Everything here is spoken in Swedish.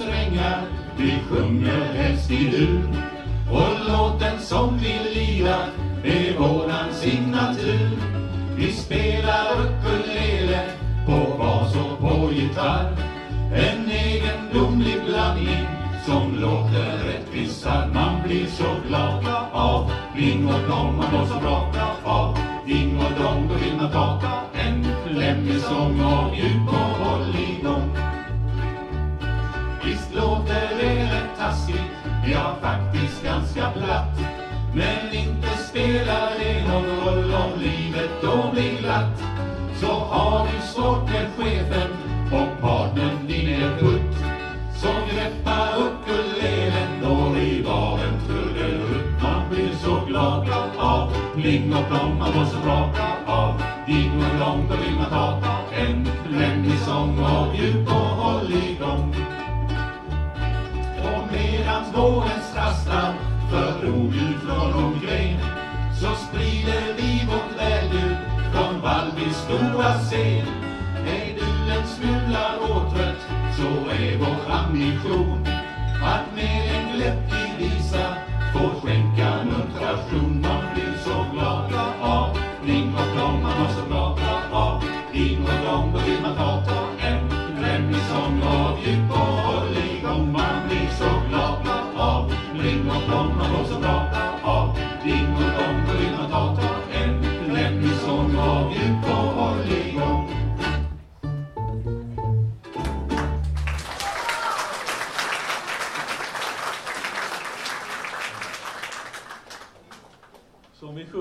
strängar, vi sjunger helst i dur. Och låten som vi lirar är våran signatur. Vi spelar ukulele på bas och på gitarr. En egendomlig blandning som låter rätt bisarr. Man blir så glad av ding och dong, man mår så bra av ding och dong. Då vill man ta en klämmig sång av djup och hålligång. Visst låter det rätt taskigt, ja faktiskt ganska platt. Men inte spelar det någon roll om livet då blir glatt. Så har du svårt med chefen och partnern din är putt, så greppa ukulelen då i baren trudelutt. Man blir så glad av pling och plong, man mår så bra av ding och dong. Då vill man ta en klämmig sång av djup och hålligång. Och medans våren strasslar för rovdjur från omkring, så sprider vi vårt välljud från Vallbys stora scen. Är du en smula åtrött så är vår ambition att med en glättig visa få skänka muntration. Man blir så glad av ding och plong, man mår så bra av ding och dong. Då vill man ta en klämmig sång av djup och hålligång. Man blir så glad av ding och plong, man mår så bra av ding och dong. Då vill man ta en klämmig sång av djup och hålligång. Som vi